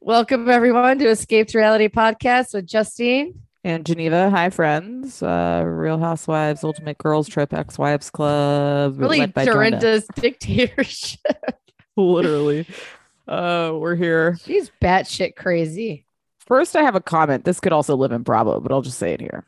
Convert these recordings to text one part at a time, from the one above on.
Welcome everyone to Escaped Reality Podcast with Justine. And Geneva, hi friends. Real Housewives, Ultimate Girls Trip, Ex-Wives Club, Really, led by Dorinda. Dorinda's dictatorship. Literally. We're here. She's batshit crazy. First, I have a comment. This could also live in Bravo, but I'll just say it here.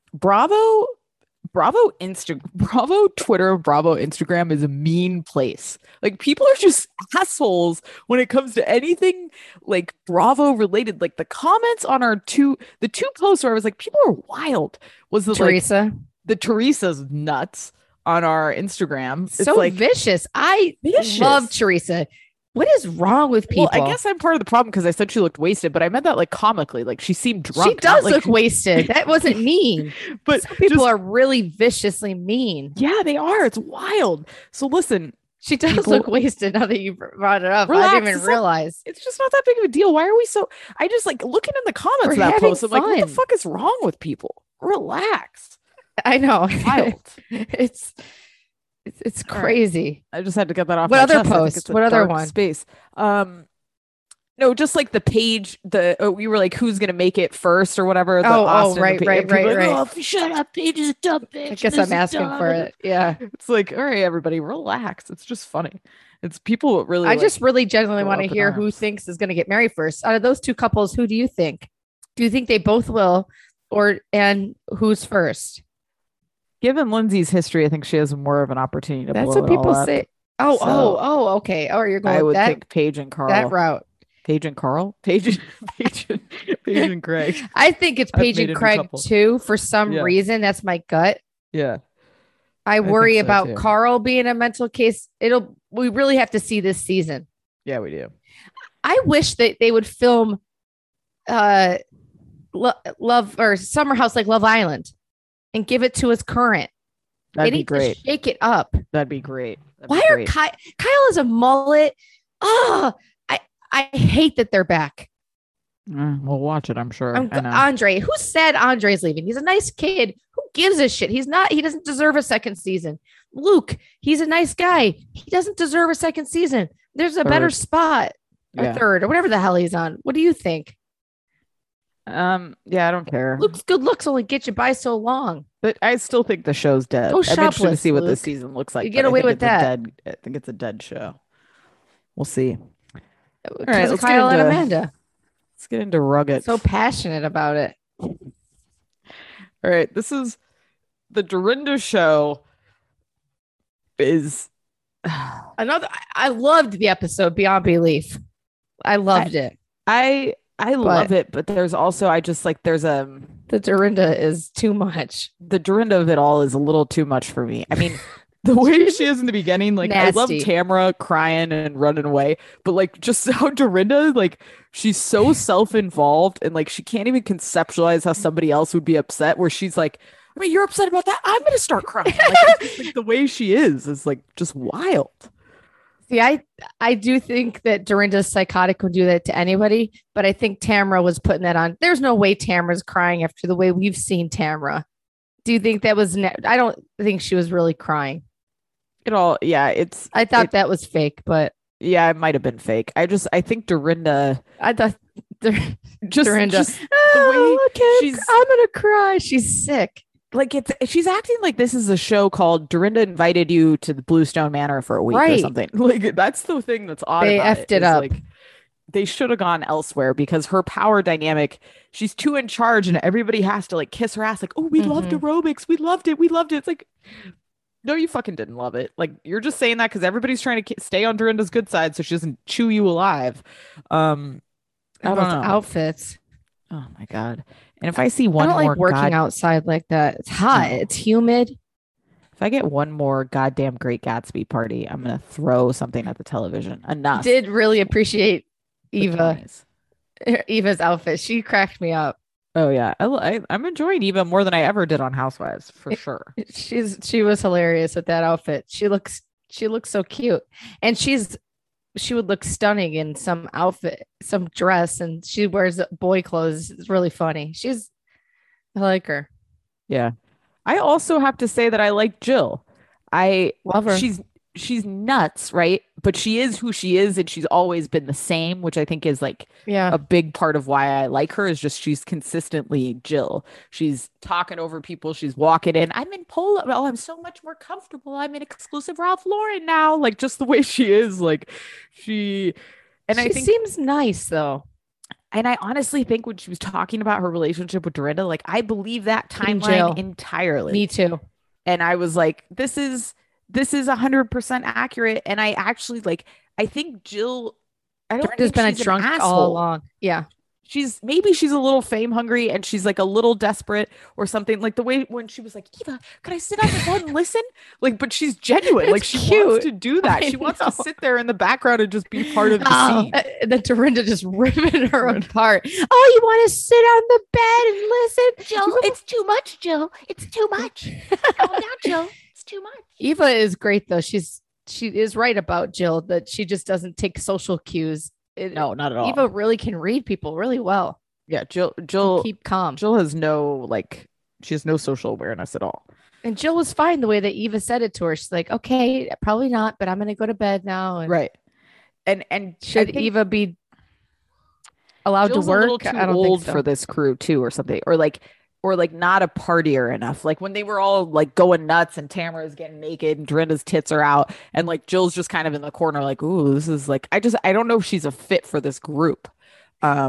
Bravo Twitter, Bravo Instagram is a mean place. Like people are just assholes when it comes to anything like Bravo related. Like the comments on the two posts where I was like, people are wild. Was the Teresa? The Teresa's nuts on our Instagram. It's so like vicious. I love Teresa. What is wrong with people? Well, I guess I'm part of the problem because I said she looked wasted, but I meant that like comically. Like she seemed drunk. She does look wasted. That wasn't mean. But some people are really viciously mean. Yeah, they are. It's wild. So listen, she does look wasted now that you brought it up. Relax. I didn't even realize. It's just not that big of a deal. Why are we so? I just like looking in the comments of that post. I'm like, what the fuck is wrong with people? Relax. I know. Wild. It's crazy. Right. I just had to get that off. What other post? What other one? Space. No, just like the page. We were like, who's gonna make it first or whatever. Right. Like, oh, shut up, Paige is a dumb bitch. I guess I'm asking for it. Yeah. It's like, all right, everybody, relax. It's just funny. It's people really. I just really genuinely want to hear who thinks is gonna get married first. Out of those two couples, who do you think? Do you think they both will, and who's first? Given Lindsay's history, I think she has more of an opportunity to That's blow what people it say. Okay. Oh, you're going. I would think Paige and Carl. That route. Paige and Carl. Paige and Craig. I think it's Paige and Craig too. For some reason, that's my gut. Yeah. I worry about Carl being a mental case. We really have to see this season. Yeah, we do. I wish that they would film Love or Summer House like Love Island and give it to us current. That'd be great. Shake it up. That'd be great. Why are Kyle is a mullet? Oh, I hate that they're back. We'll watch it, I'm sure. Andre, who said Andre's leaving? He's a nice kid. Who gives a shit? He doesn't deserve a second season. Luke, he's a nice guy. He doesn't deserve a second season. There's a better spot. Or third, or whatever the hell he's on. What do you think? Yeah, I don't care. Luke's good looks only get you by so long. But I still think the show's dead. Go shopless, I'm interested to see what Luke. this season looks like. You get away with that. I think it's a dead show. We'll see. All right, let's Kyle and Amanda. Let's get into Rugged. So passionate about it. All right, this is the Dorinda show. Is another. I loved the episode beyond belief. I loved it. I love it, but there's also there's the Dorinda is too much. The Dorinda of it all is a little too much for me. I mean, the way she is in the beginning, like nasty. I love Tamra crying and running away, but like just how Dorinda, like she's so self-involved and like she can't even conceptualize how somebody else would be upset. Where she's like, I mean, you're upset about that. I'm gonna start crying. Like the way she is like just wild. See, I do think that Dorinda's psychotic would do that to anybody, but I think Tamra was putting that on. There's no way Tamra's crying after the way we've seen Tamra. Do you think that was? I don't think she was really crying. I thought that was fake, but yeah, it might have been fake. I think Dorinda. I thought Dorinda. Just the way I'm gonna cry. She's sick. Like she's acting like this is a show called Dorinda invited you to the Bluestone Manor for a week or something. Like that's the thing that's odd. They effed it up. Like, they should have gone elsewhere because her power dynamic, she's too in charge and everybody has to like kiss her ass. Like, oh, we loved aerobics. We loved it. We loved it. It's like, no, you fucking didn't love it. Like you're just saying that because everybody's trying to stay on Dorinda's good side so she doesn't chew you alive. I don't know. Outfits. Oh my God. And if I see one more, I don't like working outside like that. It's hot. It's humid. If I get one more goddamn Great Gatsby party, I'm gonna throw something at the television. Enough. Did really appreciate Eva's outfit. She cracked me up. Oh yeah, I'm enjoying Eva more than I ever did on Housewives for sure. She was hilarious with that outfit. She looks so cute, and she would look stunning in some outfit, some dress, and she wears boy clothes. It's really funny. I like her. Yeah. I also have to say that I like Jill. I love her. she's nuts, right? But she is who she is, and she's always been the same, which I think is like a big part of why I like her, is just she's consistently Jill. She's talking over people. She's walking in. I'm in Polo. Oh, I'm so much more comfortable. I'm in exclusive Ralph Lauren now. Like just the way she is, like she I think seems nice though. And I honestly think when she was talking about her relationship with Dorinda, like I believe that timeline entirely. Me too. And I was like, this is 100% accurate. And I actually I think Jill, I don't Dorinda's think been a drunk all along. Yeah. Maybe she's a little fame hungry and she's like a little desperate or something, like the way when she was like, Eva, could I sit on the bed and listen? Like, but she's genuine. Like she wants to do that. She wants to sit there in the background and just be part of the scene. And then Dorinda just ripping her apart. Oh, you want to sit on the bed and listen? Jill, it's too much, Jill. It's too much. Calm down, Jill. It's too much. Eva is great though. She is right about Jill, that she just doesn't take social cues. No, not at all. Eva really can read people really well. Yeah, Jill keep calm. Jill has she has no social awareness at all. And Jill was fine the way that Eva said it to her. She's like, okay, probably not, but I'm going to go to bed now. And right. And should Eva be allowed Jill's to work? A little too old for this crew too, or something, or not a partier enough. Like when they were all like going nuts and Tamara's getting naked and Dorinda's tits are out and like Jill's just kind of in the corner like, ooh, this is like, I don't know if she's a fit for this group. I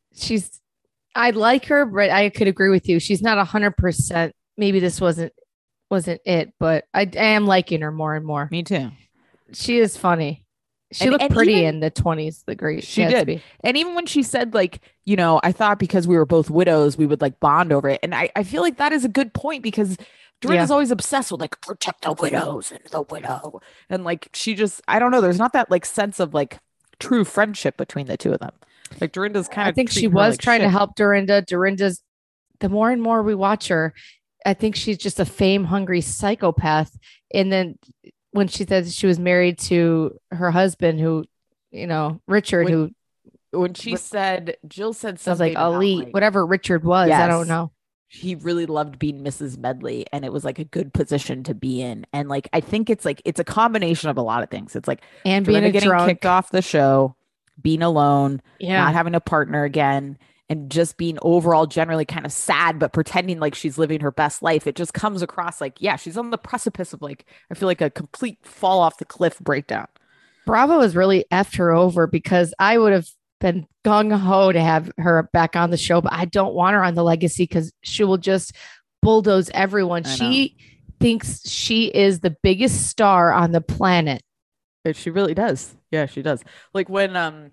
like her, but I could agree with you. She's not 100%. Maybe this wasn't it, but I am liking her more and more. Me too. She is funny. She looked pretty in the 20s, the great. She did. And even when she said, like, you know, I thought because we were both widows, we would like bond over it. And I feel like that is a good point because Dorinda's always obsessed with like protect the widows and the widow. And like, she just, I don't know. There's not that like sense of like true friendship between the two of them. Like Dorinda's kind of, I think she was trying to help Dorinda. Dorinda's, the more and more we watch her, I think she's just a fame hungry psychopath. And then when she said she was married to her husband, who, you know, Richard, when Jill said something like elite, whatever Richard was, yes, I don't know. He really loved being Mrs. Medley and it was like a good position to be in. And like, I think it's like, it's a combination of a lot of things. It's like, and being getting kicked off the show, being alone, not having a partner again, and just being overall generally kind of sad, but pretending like she's living her best life. It just comes across like, yeah, she's on the precipice of like, I feel like a complete fall off the cliff breakdown. Bravo has really effed her over because I would have been gung ho to have her back on the show, but I don't want her on the Legacy because she will just bulldoze everyone. She thinks she is the biggest star on the planet. She really does. Yeah, she does. Like when,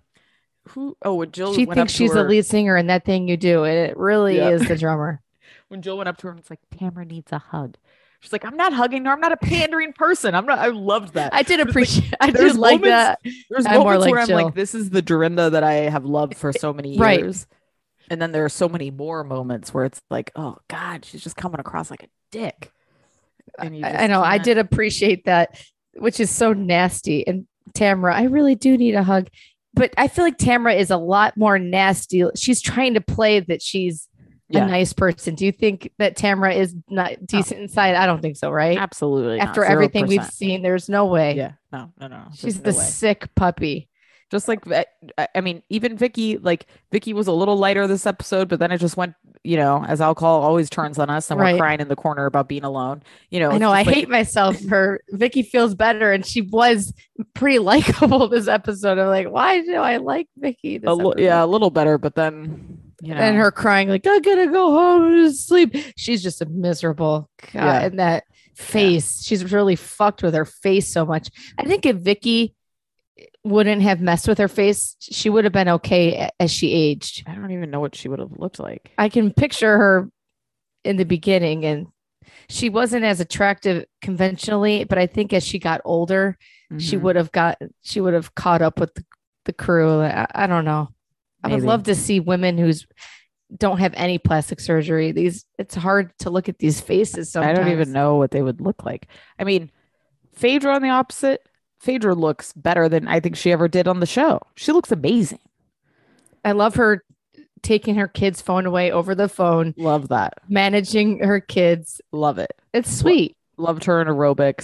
when Jill, she thinks she's the lead singer in That Thing You Do, and it really is the drummer. When Jill went up to her and it's like, Tamara needs a hug. She's like, I'm not hugging her. I'm not a pandering person. I'm not. I loved that. I did appreciate. I did like that. There's moments where I'm like, this is the Dorinda that I have loved for so many years. Right. And then there are so many more moments where it's like, oh God, she's just coming across like a dick. And I know. I did appreciate that, which is so nasty. And Tamara, I really do need a hug. But I feel like Tamara is a lot more nasty. She's trying to play that she's a nice person. Do you think that Tamara is not decent inside? I don't think so, right? Absolutely. After everything we've seen, there's no way. Yeah. No. She's the sick puppy. Just like, I mean, even Vicky was a little lighter this episode, but then it just went, you know, as alcohol always turns on us and we're crying in the corner about being alone. You know, I know I hate myself for Vicky feels better. And she was pretty likable this episode. I'm like, why do I like Vicky? A little better, but then, you know, and her crying like, I gotta go home and sleep. She's just a miserable God. And that face, she's really fucked with her face so much. I think if Vicky wouldn't have messed with her face, she would have been okay as she aged. I don't even know what she would have looked like. I can picture her in the beginning, and she wasn't as attractive conventionally, but I think as she got older, she would have caught up with the crew. I don't know. Maybe. I would love to see women who don't have any plastic surgery. It's hard to look at these faces sometimes. I don't even know what they would look like. I mean, Phaedra on the opposite. Phaedra looks better than I think she ever did on the show. She looks amazing. I love her taking her kid's phone away over the phone. Love that. Managing her kids. Love it. It's sweet. Loved her in aerobics.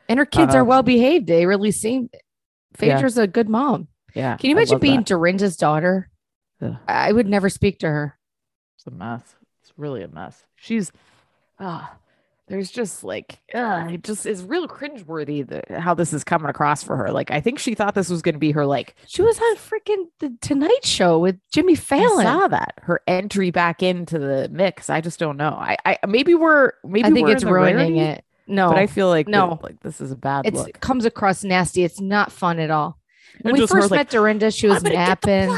And her kids are well behaved. They really seem. Phaedra's a good mom. Yeah. Can you imagine being Dorinda's daughter? Ugh. I would never speak to her. It's a mess. It's really a mess. She's, there's just like, it just is real cringeworthy how this is coming across for her. Like, I think she thought this was going to be her, like, she was on freaking the Tonight Show with Jimmy Fallon. I saw that, her entry back into the mix. I just don't know. I think it's ruining it. No, but I feel like no, like this is a bad look. It comes across nasty. It's not fun at all. When we first met Dorinda, she was napping.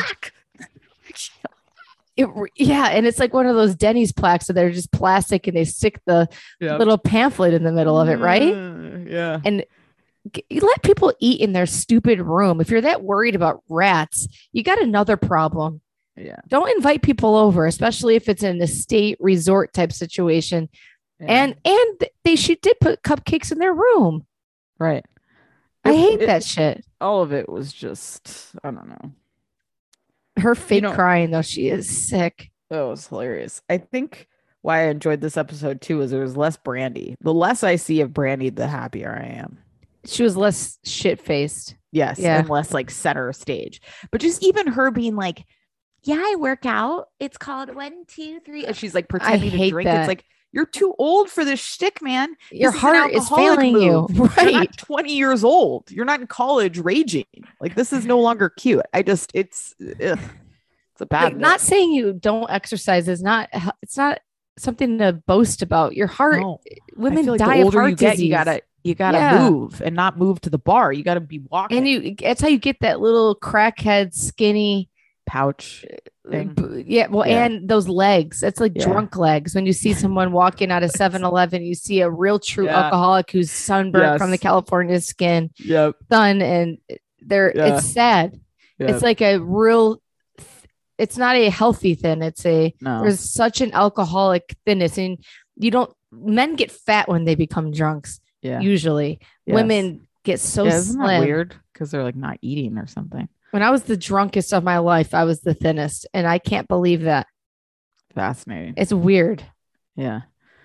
And it's like one of those Denny's plaques that they're just plastic and they stick the little pamphlet in the middle of it, right? Yeah. And you let people eat in their stupid room. If you're that worried about rats, you got another problem. Yeah. Don't invite people over, especially if it's an estate resort type situation. Yeah. And she did put cupcakes in their room. Right. I hate that shit. All of it was just, I don't know. Her fake crying, though, she is sick. That was hilarious. I think why I enjoyed this episode, too, is there was less Brandi. The less I see of Brandi, the happier I am. She was less shit-faced. Yes. Yeah. And less, like, center stage. But just even her being like, yeah, I work out. It's called 1, 2, 3. And she's, like, pretending to drink. It's like, you're too old for this shtick, man. Your heart is failing you. Right. You're not 20 years old. You're not in college raging. Like, this is no longer cute. It's a bad. Like, not saying you don't exercise is not. It's not something to boast about. Your heart. No. Women like die of heart disease. You gotta move and not move to the bar. You gotta be walking. And that's how you get that little crackhead skinny pouch thing. And those legs, it's like drunk legs. When you see someone walking out of 7-Eleven, you see a real true alcoholic who's sunburned from the California sun, and it's sad. It's like a real, it's not a healthy thin. There's such an alcoholic thinness, and men get fat when they become drunks. Usually women get so slim. Isn't that weird? Because they're like not eating or something. When I was the drunkest of my life, I was the thinnest, and I can't believe that. Fascinating. It's weird. Yeah.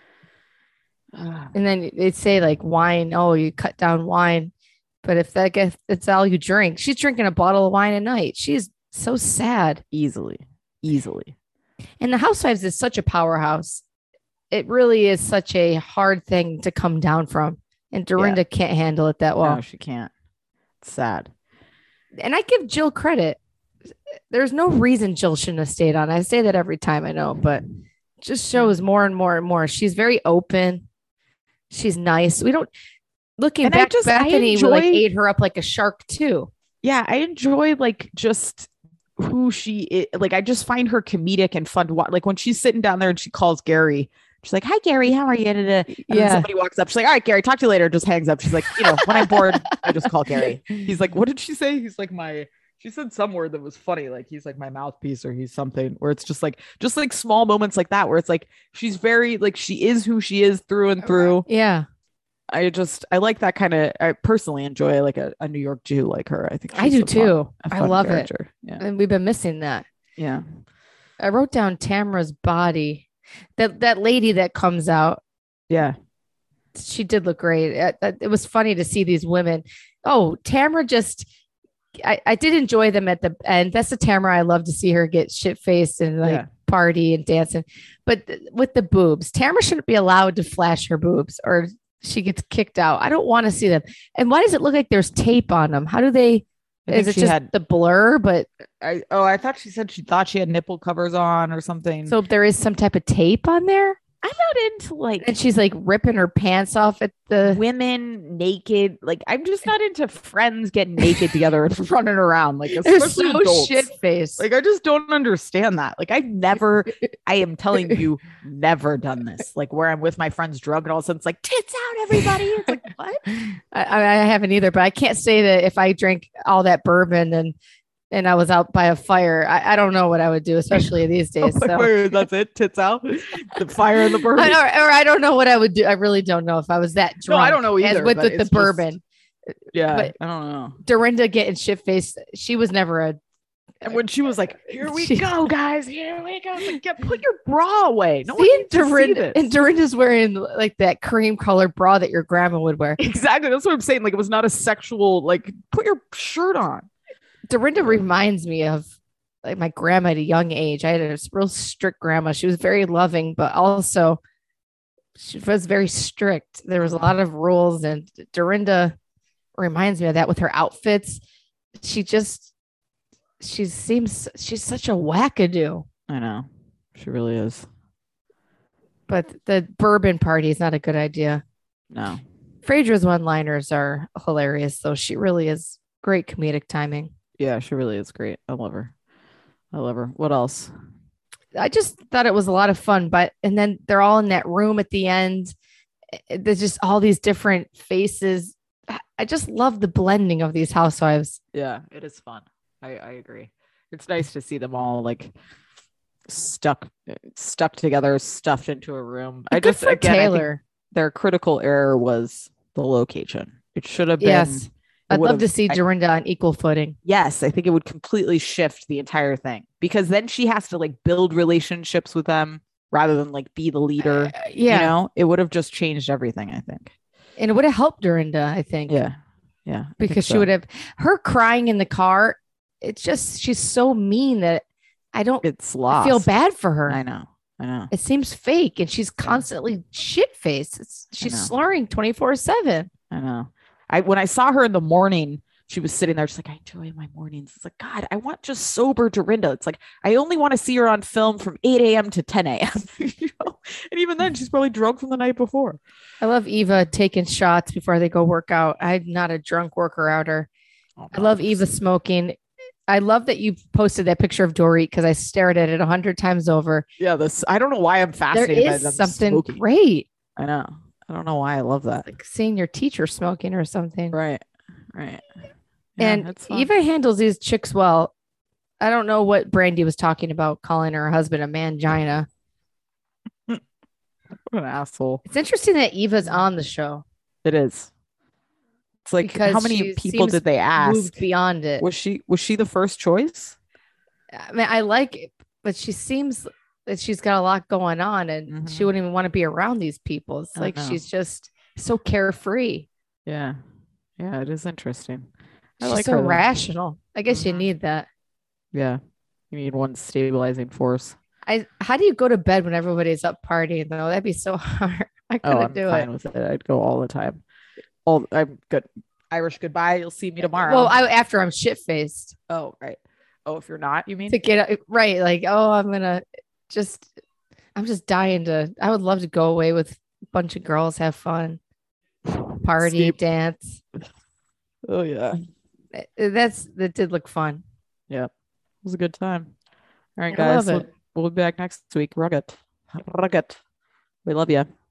And then they'd say like wine. Oh, you cut down wine, but if it's all you drink, she's drinking a bottle of wine a night. She's so sad. Easily. And the Housewives is such a powerhouse. It really is such a hard thing to come down from, and Dorinda can't handle it that well. No, she can't. It's sad. And I give Jill credit. There's no reason Jill shouldn't have stayed on. I say that every time, I know, but it just shows more and more and more. She's very open. She's nice. Looking back, Bethany ate her up like a shark too. Yeah, I enjoy like just who she is. Like, I just find her comedic and fun to watch. Like when she's sitting down there and she calls Gary. She's like, "Hi, Gary. How are you today?" And then somebody walks up. She's like, "All right, Gary, talk to you later." Just hangs up. She's like, when I'm bored, I just call Gary. He's like, "What did she say?" He's like, she said some word that was funny. Like, he's like my mouthpiece, or he's something where it's just like small moments like that, where it's like, she's very like, she is who she is through and through. Yeah. I like that kind of, I personally enjoy like a New York Jew like her. I think I do too. I love character. Yeah. And we've been missing that. Yeah. I wrote down Tamra's body. That lady that comes out. Yeah. She did look great. It was funny to see these women. Oh, Tamra I did enjoy them at the end. That's the Tamra. I love to see her get shit faced and party and dancing. But with the boobs, Tamra shouldn't be allowed to flash her boobs or she gets kicked out. I don't want to see them. And why does it look like there's tape on them? How do they? Is it just the blur? But I thought she said she thought she had nipple covers on or something. So there is some type of tape on there. I'm not into like, and she's like ripping her pants off at the women naked. Like, I'm just not into friends getting naked together and running around. Like, they're so shit faced. Like, I just don't understand that. Like, I am telling you, never done this. Like, where I'm with my friends drunk and all of a sudden it's like, tits out, everybody. It's like, what? I haven't either, but I can't say that if I drank all that bourbon and I was out by a fire, I don't know what I would do, especially these days. So. That's it. Tits out, the fire and the bourbon. Or I don't know what I would do. I really don't know if I was that drunk. No, I don't know either. With the bourbon. Yeah, but I don't know. Dorinda getting shit faced. She was never And when she was like, "Here we go, guys, here we go," like, put your bra away. No one See, needs to see this. And Dorinda's wearing like that cream colored bra that your grandma would wear. Exactly. That's what I'm saying. Like, it was not a sexual, like, put your shirt on. Dorinda reminds me of like my grandma at a young age. I had a real strict grandma. She was very loving, but also she was very strict. There was a lot of rules, and Dorinda reminds me of that with her outfits. She's such a wackadoo. I know. She really is. But the bourbon party is not a good idea. No. Phaedra's one-liners are hilarious, though. She really is great comedic timing. Yeah, she really is great. I love her. What else? I just thought it was a lot of fun, and then they're all in that room at the end. There's just all these different faces. I just love the blending of these housewives. Yeah, it is fun. I agree. It's nice to see them all like stuck together, stuffed into a room. Taylor. Their critical error was the location. It should have been. Yes. I'd love to see Dorinda on equal footing. Yes, I think it would completely shift the entire thing, because then she has to like build relationships with them rather than like be the leader. Yeah. You know, it would have just changed everything, I think. And it would have helped Dorinda, I think. Yeah. Yeah. Because she would have, her crying in the car. It's just, she's so mean that it's lost. I feel bad for her. I know. It seems fake, and she's constantly shit-faced. She's slurring 24/7. I know. When I saw her in the morning, she was sitting there just like, I enjoy my mornings. It's like, God, I want just sober Dorinda. It's like, I only want to see her on film from 8 a.m. to 10 a.m. You know? And even then, she's probably drunk from the night before. I love Eva taking shots before they go work out. I'm not a drunk worker outer. I love Eva smoking. I love that you posted that picture of Dorit, because I stared at it 100 times over. Yeah, I don't know why I'm fascinated by them. There is something smoking. Great. I know. I don't know why I love that. Like seeing your teacher smoking or something. Right. Yeah, and Eva handles these chicks well. I don't know what Brandy was talking about, calling her husband a mangina. What an asshole. It's interesting that Eva's on the show. It is. It's like, because how many people did they ask? Moved beyond it. Was she the first choice? I mean, I like it, but she seems that she's got a lot going on, and she wouldn't even want to be around these people. It's like she's just so carefree. Yeah. Yeah, it is interesting. She's like so rational. I guess you need that. Yeah. You need one stabilizing force. How do you go to bed when everybody's up partying though? That'd be so hard. I couldn't do it. I'm fine with it. I'd go all the time. I'm good. Irish goodbye. You'll see me tomorrow. Well, after I'm shit faced. Oh, right. Oh, if you're not, you mean? To get right. Like, oh, I'm just dying to, I would love to go away with a bunch of girls, have fun, party, dance. Oh yeah. That did look fun. Yeah. It was a good time. All right, guys. We'll be back next week. Rugged. We love you.